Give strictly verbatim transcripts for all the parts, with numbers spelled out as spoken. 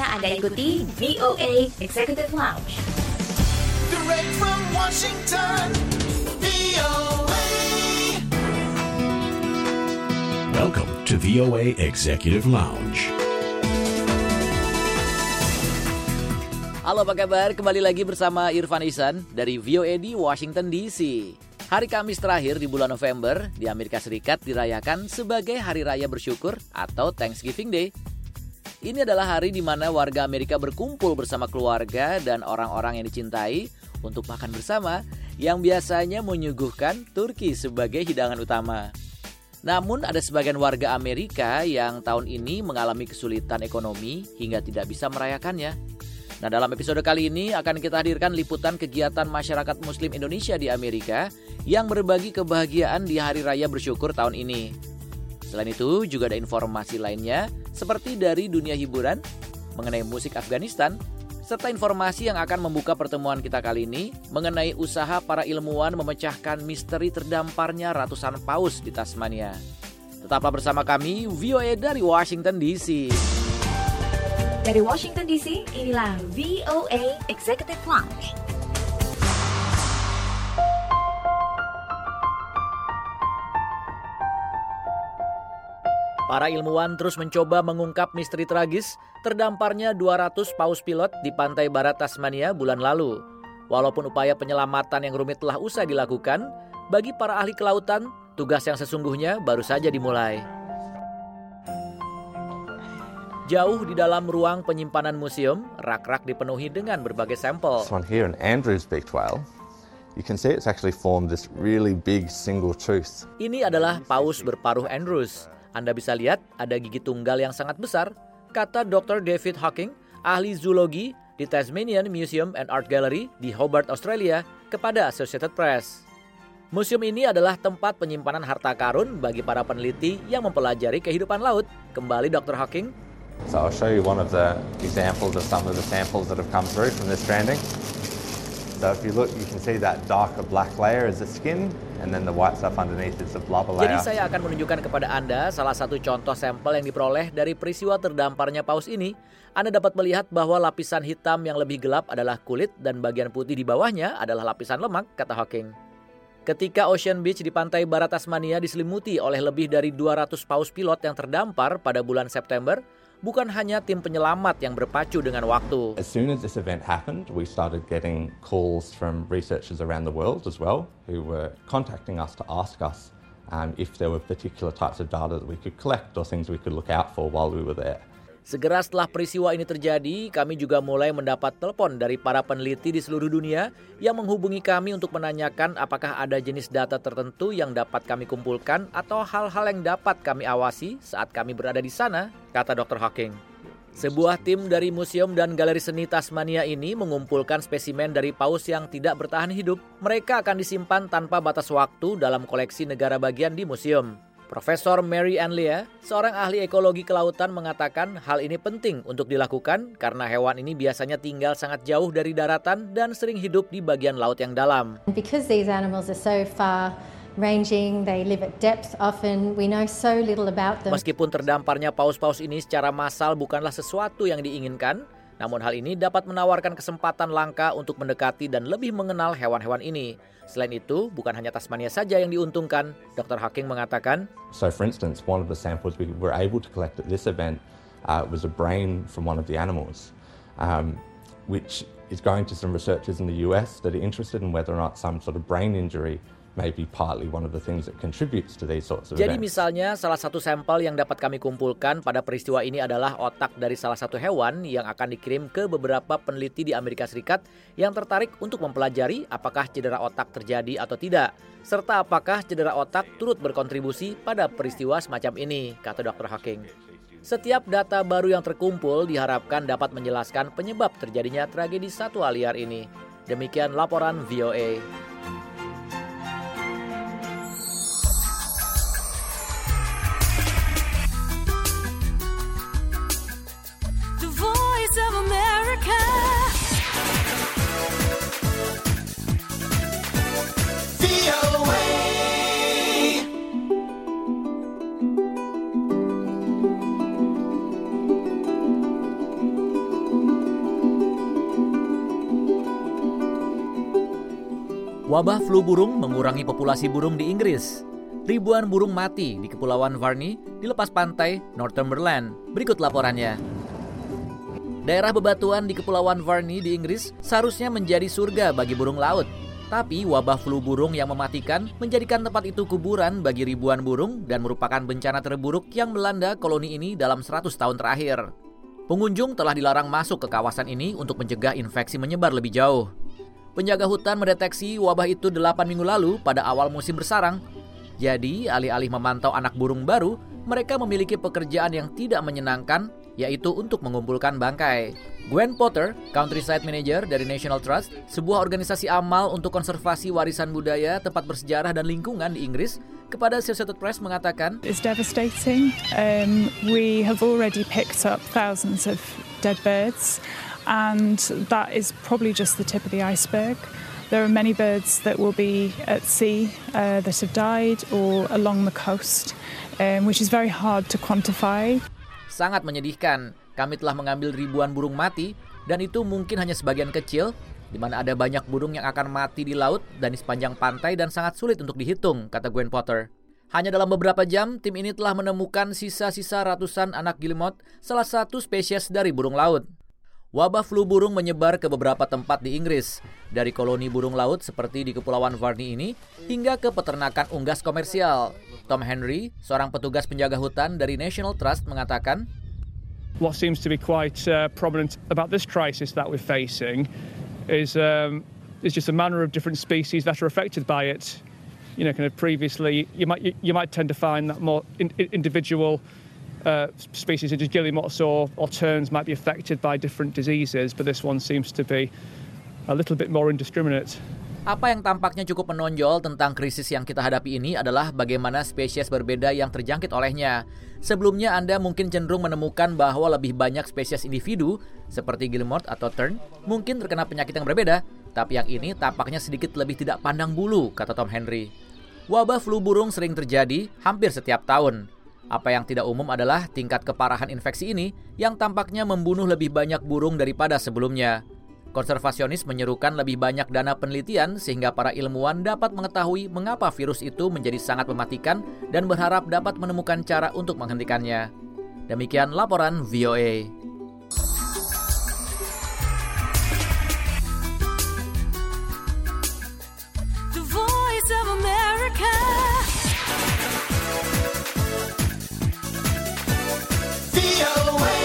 Saatnya Anda ikuti V O A Executive Lounge. Direct from Washington, V O A. Welcome to V O A Executive Lounge. Halo, apa kabar? Kembali lagi bersama Irfan Ihsan dari V O A di Washington D C. Hari Kamis terakhir di bulan November di Amerika Serikat dirayakan sebagai Hari Raya Bersyukur atau Thanksgiving Day. Ini adalah hari di mana warga Amerika berkumpul bersama keluarga dan orang-orang yang dicintai untuk makan bersama yang biasanya menyuguhkan turki sebagai hidangan utama. Namun ada sebagian warga Amerika yang tahun ini mengalami kesulitan ekonomi hingga tidak bisa merayakannya. Nah, dalam episode kali ini akan kita hadirkan liputan kegiatan masyarakat Muslim Indonesia di Amerika yang berbagi kebahagiaan di Hari Raya Bersyukur tahun ini. Selain itu, juga ada informasi lainnya seperti dari dunia hiburan, mengenai musik Afghanistan, serta informasi yang akan membuka pertemuan kita kali ini mengenai usaha para ilmuwan memecahkan misteri terdamparnya ratusan paus di Tasmania. Tetaplah bersama kami, V O A dari Washington D C. Dari Washington D C, inilah V O A Executive Lounge. Para ilmuwan terus mencoba mengungkap misteri tragis terdamparnya dua ratus paus pilot di pantai barat Tasmania bulan lalu. Walaupun upaya penyelamatan yang rumit telah usai dilakukan, bagi para ahli kelautan, tugas yang sesungguhnya baru saja dimulai. Jauh di dalam ruang penyimpanan museum, rak-rak dipenuhi dengan berbagai sampel. This one here, an Andrews beaked whale. You can see it's actually formed this really big single tooth. Ini adalah paus berparuh Andrews. Anda bisa lihat ada gigi tunggal yang sangat besar, kata doktor David Hawking, ahli zoologi di Tasmanian Museum and Art Gallery di Hobart, Australia, kepada Associated Press. Museum ini adalah tempat penyimpanan harta karun bagi para peneliti yang mempelajari kehidupan laut. Kembali doktor Hawking. So I'll show you one of the examples of some of the samples that have come through from this stranding. So if you look, you can see that darker black layer is the skin, and then the white stuff underneath is the blubber layer. Jadi saya akan menunjukkan kepada Anda salah satu contoh sampel yang diperoleh dari peristiwa terdamparnya paus ini. Anda dapat melihat bahwa lapisan hitam yang lebih gelap adalah kulit dan bagian putih di bawahnya adalah lapisan lemak, kata Hawking. Ketika Ocean Beach di pantai barat Tasmania diselimuti oleh lebih dari dua ratus paus pilot yang terdampar pada bulan September, bukan hanya tim penyelamat yang berpacu dengan waktu. As soon as this event happened, we started getting calls from researchers around the world as well, who were contacting us to ask us um, if there were particular types of data that we could collect or things we could look out for while we were there. Segera setelah peristiwa ini terjadi, kami juga mulai mendapat telepon dari para peneliti di seluruh dunia yang menghubungi kami untuk menanyakan apakah ada jenis data tertentu yang dapat kami kumpulkan atau hal-hal yang dapat kami awasi saat kami berada di sana, kata doktor Hawking. Sebuah tim dari Museum dan Galeri Seni Tasmania ini mengumpulkan spesimen dari paus yang tidak bertahan hidup. Mereka akan disimpan tanpa batas waktu dalam koleksi negara bagian di museum. Profesor Mary Ann Lea, seorang ahli ekologi kelautan, mengatakan hal ini penting untuk dilakukan karena hewan ini biasanya tinggal sangat jauh dari daratan dan sering hidup di bagian laut yang dalam. Because these animals are so far ranging, they live at depth often, we know so little about them. Meskipun terdamparnya paus-paus ini secara massal bukanlah sesuatu yang diinginkan, namun hal ini dapat menawarkan kesempatan langka untuk mendekati dan lebih mengenal hewan-hewan ini. Selain itu, bukan hanya Tasmania saja yang diuntungkan, doktor Hawking mengatakan. So for instance, one of the samples we were able to collect at this event uh, was a brain from one of the animals, um, which is going to some researchers in the U S that are interested in whether or not some sort of brain injury may be partly one of the things that contributes to these sorts of Jadi events. misalnya salah satu sampel yang dapat kami kumpulkan pada peristiwa ini adalah otak dari salah satu hewan yang akan dikirim ke beberapa peneliti di Amerika Serikat yang tertarik untuk mempelajari apakah cedera otak terjadi atau tidak, serta apakah cedera otak turut berkontribusi pada peristiwa semacam ini, kata doktor Hawking. Setiap data baru yang terkumpul diharapkan dapat menjelaskan penyebab terjadinya tragedi satwa liar ini. Demikian laporan V O A. Of America. V O A. Wabah flu burung mengurangi populasi burung di Inggris. Ribuan burung mati di Kepulauan Varney di lepas pantai Northumberland. Berikut laporannya. Daerah bebatuan di Kepulauan Varney di Inggris seharusnya menjadi surga bagi burung laut. Tapi wabah flu burung yang mematikan menjadikan tempat itu kuburan bagi ribuan burung dan merupakan bencana terburuk yang melanda koloni ini dalam seratus tahun terakhir. Pengunjung telah dilarang masuk ke kawasan ini untuk mencegah infeksi menyebar lebih jauh. Penjaga hutan mendeteksi wabah itu delapan minggu lalu pada awal musim bersarang. Jadi, alih-alih memantau anak burung baru, mereka memiliki pekerjaan yang tidak menyenangkan, yaitu untuk mengumpulkan bangkai. Gwen Potter, Countryside Manager dari National Trust, sebuah organisasi amal untuk konservasi warisan budaya, tempat bersejarah dan lingkungan di Inggris, kepada Associated Press mengatakan, It's devastating. Um, we have already picked up thousands of dead birds, and that is probably just the tip of the iceberg. There are many birds that will be at sea uh, that have died or along the coast, um, which is very hard to quantify. Sangat menyedihkan. Kami telah mengambil ribuan burung mati, dan itu mungkin hanya sebagian kecil, di mana ada banyak burung yang akan mati di laut dan di sepanjang pantai dan sangat sulit untuk dihitung, kata Gwen Potter. Hanya dalam beberapa jam, tim ini telah menemukan sisa-sisa ratusan anak guillemot, salah satu spesies dari burung laut. Wabah flu burung menyebar ke beberapa tempat di Inggris, dari koloni burung laut seperti di Kepulauan Varney ini, hingga ke peternakan unggas komersial. Tom Henry, seorang petugas penjaga hutan dari National Trust, mengatakan, What seems to be quite uh, prominent about this crisis that we're facing is um, is just a manner of different species that are affected by it. You know, kind of previously, you might you, you might tend to find that more in, individual uh, species, such as guillemots or, or terns, might be affected by different diseases, but this one seems to be a little bit more indiscriminate. Apa yang tampaknya cukup menonjol tentang krisis yang kita hadapi ini adalah bagaimana spesies berbeda yang terjangkit olehnya. Sebelumnya Anda mungkin cenderung menemukan bahwa lebih banyak spesies individu, seperti guillemot atau tern, mungkin terkena penyakit yang berbeda, tapi yang ini tampaknya sedikit lebih tidak pandang bulu, kata Tom Henry. Wabah flu burung sering terjadi hampir setiap tahun. Apa yang tidak umum adalah tingkat keparahan infeksi ini yang tampaknya membunuh lebih banyak burung daripada sebelumnya. Konservasionis menyerukan lebih banyak dana penelitian sehingga para ilmuwan dapat mengetahui mengapa virus itu menjadi sangat mematikan dan berharap dapat menemukan cara untuk menghentikannya. Demikian laporan V O A. The Voice of America. V O A.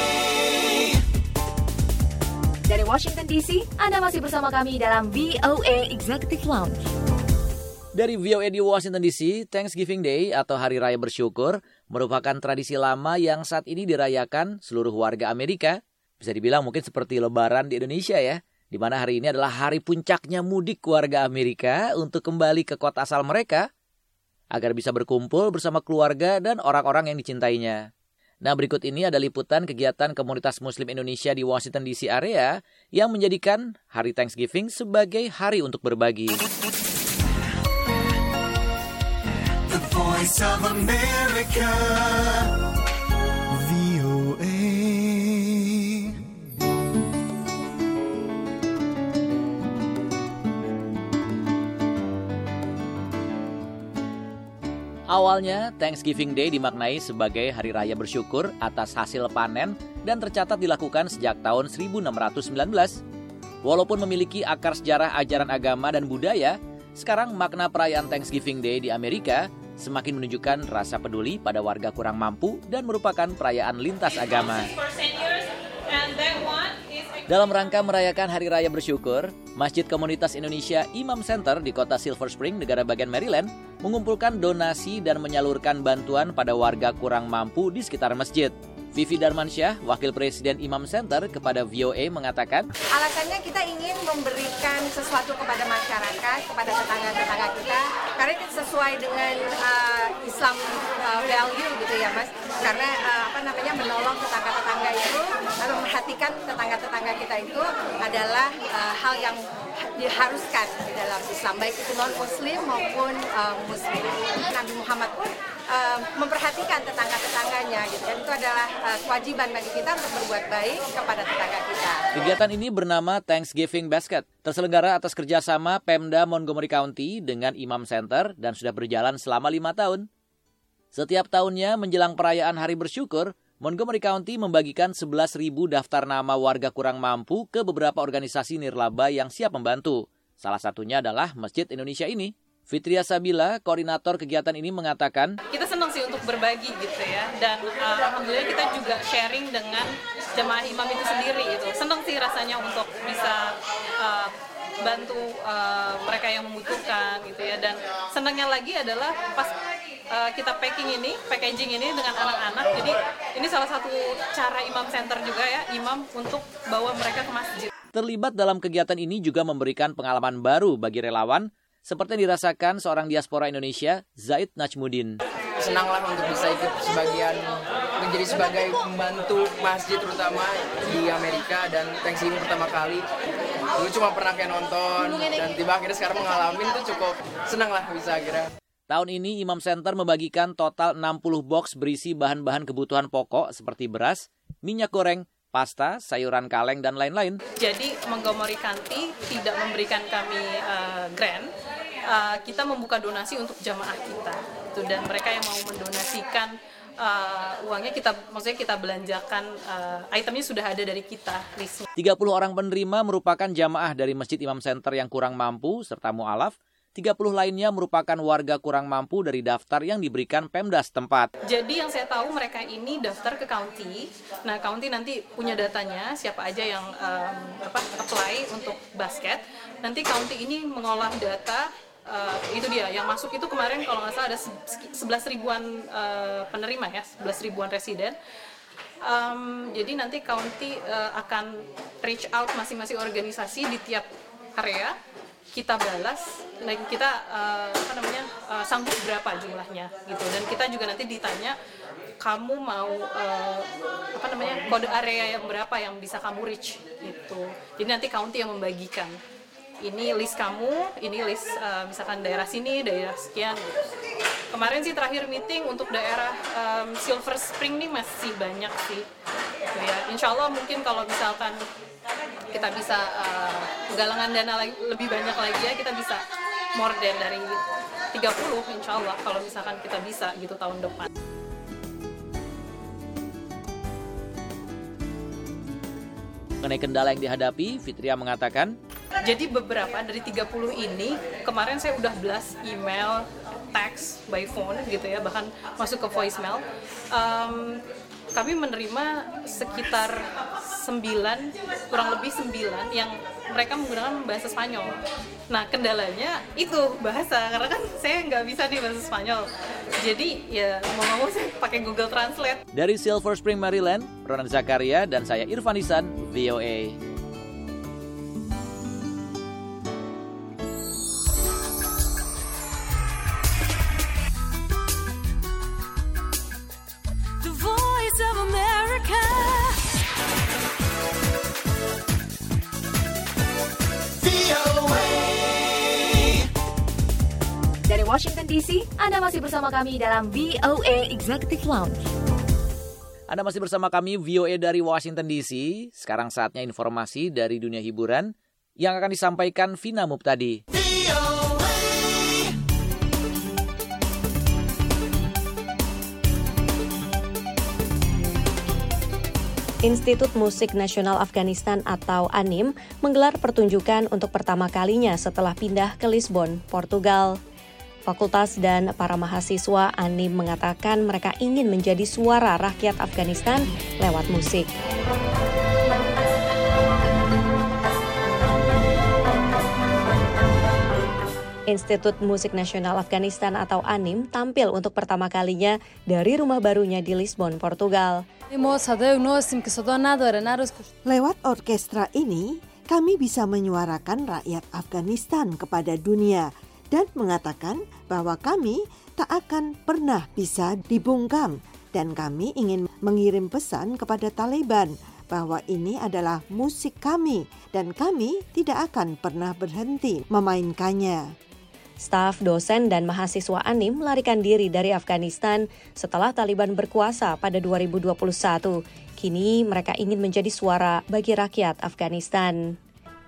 Dari Washington D C, Anda masih bersama kami dalam V O A Executive Lounge. Dari V O A di Washington D C, Thanksgiving Day atau Hari Raya Bersyukur merupakan tradisi lama yang saat ini dirayakan seluruh warga Amerika. Bisa dibilang mungkin seperti Lebaran di Indonesia ya, di mana hari ini adalah hari puncaknya mudik warga Amerika untuk kembali ke kota asal mereka agar bisa berkumpul bersama keluarga dan orang-orang yang dicintainya. Nah, berikut ini ada liputan kegiatan komunitas Muslim Indonesia di Washington D C area yang menjadikan hari Thanksgiving sebagai hari untuk berbagi. The Voice of America. V O A. Awalnya, Thanksgiving Day dimaknai sebagai hari raya bersyukur atas hasil panen dan tercatat dilakukan sejak tahun seribu enam ratus sembilan belas. Walaupun memiliki akar sejarah ajaran agama dan budaya, sekarang makna perayaan Thanksgiving Day di Amerika semakin menunjukkan rasa peduli pada warga kurang mampu dan merupakan perayaan lintas agama. Dalam rangka merayakan Hari Raya Bersyukur, Masjid Komunitas Indonesia Imam Center di kota Silver Spring, negara bagian Maryland, mengumpulkan donasi dan menyalurkan bantuan pada warga kurang mampu di sekitar masjid. Vivi Darmansyah, Wakil Presiden Imam Center, kepada V O A mengatakan, alasannya kita ingin memberikan sesuatu kepada masyarakat, kepada tetangga-tetangga kita, karena itu sesuai dengan uh, Islam uh, value gitu ya Mas, karena uh, apa namanya menolong tetangga-tetangga itu atau memperhatikan tetangga-tetangga kita itu adalah uh, hal yang diharuskan di dalam Islam, baik itu non-Muslim maupun uh, Muslim. Nabi Muhammad pun uh, memperhatikan tetangga-tetangganya, gitu. Dan itu adalah uh, kewajiban bagi kita untuk berbuat baik kepada tetangga kita. Kegiatan ini bernama Thanksgiving Basket, terselenggara atas kerjasama Pemda Montgomery County dengan Imam Center dan sudah berjalan selama lima tahun. Setiap tahunnya menjelang perayaan Hari Bersyukur, Montgomery County membagikan sebelas ribu daftar nama warga kurang mampu ke beberapa organisasi nirlaba yang siap membantu. Salah satunya adalah Masjid Indonesia ini. Fitria Sabila, koordinator kegiatan ini mengatakan, kita senang sih untuk berbagi gitu ya, dan uh, alhamdulillah kita juga sharing dengan jemaah imam itu sendiri gitu. Senang sih rasanya untuk bisa uh, bantu uh, mereka yang membutuhkan gitu ya, dan senangnya lagi adalah pas Uh, kita packing ini, packaging ini dengan anak-anak. Jadi ini salah satu cara Imam Center juga ya, imam untuk bawa mereka ke masjid. Terlibat dalam kegiatan ini juga memberikan pengalaman baru bagi relawan, seperti yang dirasakan seorang diaspora Indonesia, Zaid Najmuddin. Senanglah untuk bisa ikut sebagian, menjadi sebagai pembantu masjid terutama di Amerika, dan Thanksgiving pertama kali. Dulu cuma pernah kayak nonton, dan tiba akhirnya sekarang mengalami itu cukup senang lah bisa akhirnya. Tahun ini Imam Center membagikan total enam puluh box berisi bahan-bahan kebutuhan pokok seperti beras, minyak goreng, pasta, sayuran kaleng, dan lain-lain. Jadi Montgomery County tidak memberikan kami uh, grant, uh, kita membuka donasi untuk jamaah kita. Tuh, dan mereka yang mau mendonasikan uh, uangnya kita, maksudnya kita belanjakan, uh, itemnya sudah ada dari kita listnya. tiga puluh orang penerima merupakan jamaah dari Masjid Imam Center yang kurang mampu serta mu'alaf. tiga puluh lainnya merupakan warga kurang mampu dari daftar yang diberikan Pemda setempat. Jadi yang saya tahu mereka ini daftar ke county. Nah, county nanti punya datanya siapa aja yang um, apa, apply untuk basket. Nanti county ini mengolah data, uh, itu dia yang masuk itu kemarin kalau nggak salah ada sebelas ribuan uh, penerima ya, sebelas ribuan residen. Um, jadi nanti county uh, akan reach out masing-masing organisasi di tiap area. Kita balas, dan kita uh, apa namanya uh, sanggup berapa jumlahnya gitu, dan kita juga nanti ditanya kamu mau uh, apa namanya kode area yang berapa yang bisa kamu reach gitu. Jadi nanti county yang membagikan ini list kamu, ini list uh, misalkan daerah sini, daerah sekian gitu. Kemarin sih terakhir meeting untuk daerah um, Silver Spring nih masih banyak sih gitu ya. Insya Allah mungkin kalau misalkan kita bisa uh, galangan dana lagi, lebih banyak lagi ya, kita bisa more than dari tiga puluh insya Allah kalau misalkan kita bisa gitu tahun depan. Mengenai kendala yang dihadapi, Fitria mengatakan, jadi beberapa dari tiga puluh ini kemarin saya udah blast email, text by phone gitu ya, bahkan masuk ke voicemail. Um, kami menerima sekitar sembilan, kurang lebih sembilan yang mereka menggunakan bahasa Spanyol. Nah, kendalanya itu bahasa, karena kan saya nggak bisa nih bahasa Spanyol. Jadi ya mau nggak mau saya pakai Google Translate. Dari Silver Spring, Maryland, Ronan Zakaria dan saya Irfan Isan, V O A. Dari Washington D C, Anda masih bersama kami dalam V O A Executive Lounge. Anda masih bersama kami V O A dari Washington D C. Sekarang saatnya informasi dari dunia hiburan yang akan disampaikan Vina Muptadi. Institut Musik Nasional Afghanistan atau ANIM menggelar pertunjukan untuk pertama kalinya setelah pindah ke Lisbon, Portugal. Fakultas dan para mahasiswa ANIM mengatakan mereka ingin menjadi suara rakyat Afghanistan lewat musik. Institut Musik Nasional Afghanistan atau ANIM tampil untuk pertama kalinya dari rumah barunya di Lisbon, Portugal. Lewat orkestra ini, kami bisa menyuarakan rakyat Afghanistan kepada dunia dan mengatakan bahwa kami tak akan pernah bisa dibungkam dan kami ingin mengirim pesan kepada Taliban bahwa ini adalah musik kami dan kami tidak akan pernah berhenti memainkannya. Staf, dosen, dan mahasiswa ANIM melarikan diri dari Afghanistan setelah Taliban berkuasa pada dua ribu dua puluh satu. Kini mereka ingin menjadi suara bagi rakyat Afghanistan.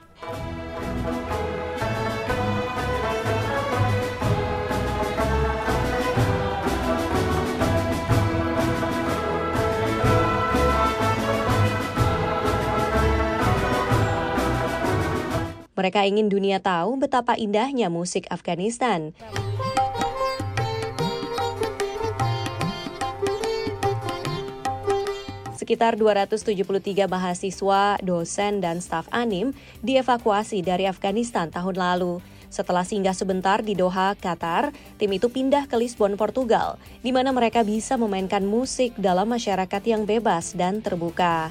Mereka ingin dunia tahu betapa indahnya musik Afghanistan. Sekitar dua ratus tujuh puluh tiga mahasiswa, dosen, dan staf ANIM dievakuasi dari Afghanistan tahun lalu. Setelah singgah sebentar di Doha, Qatar, tim itu pindah ke Lisbon, Portugal, di mana mereka bisa memainkan musik dalam masyarakat yang bebas dan terbuka.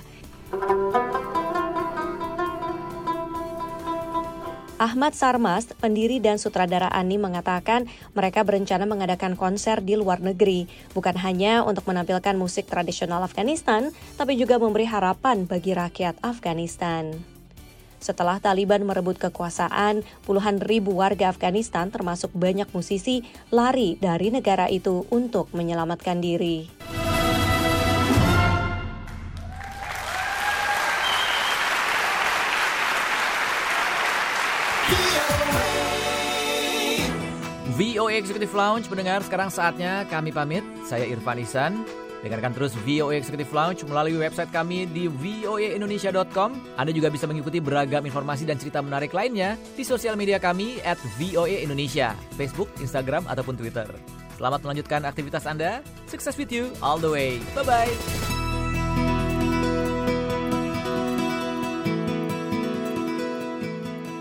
Ahmad Sarmas, pendiri dan sutradara ANIM, mengatakan mereka berencana mengadakan konser di luar negeri, bukan hanya untuk menampilkan musik tradisional Afghanistan, tapi juga memberi harapan bagi rakyat Afghanistan. Setelah Taliban merebut kekuasaan, puluhan ribu warga Afghanistan termasuk banyak musisi lari dari negara itu untuk menyelamatkan diri. V O A Executive Lounge mendengar, sekarang saatnya kami pamit. Saya Irfan Ihsan. Dengarkan terus V O A Executive Lounge melalui website kami di v o a indonesia dot com. Anda juga bisa mengikuti beragam informasi dan cerita menarik lainnya di sosial media kami at V O A Indonesia, Facebook, Instagram, ataupun Twitter. Selamat melanjutkan aktivitas Anda. Success with you all the way. Bye-bye.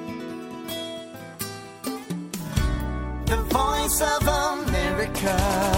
The Voice of America.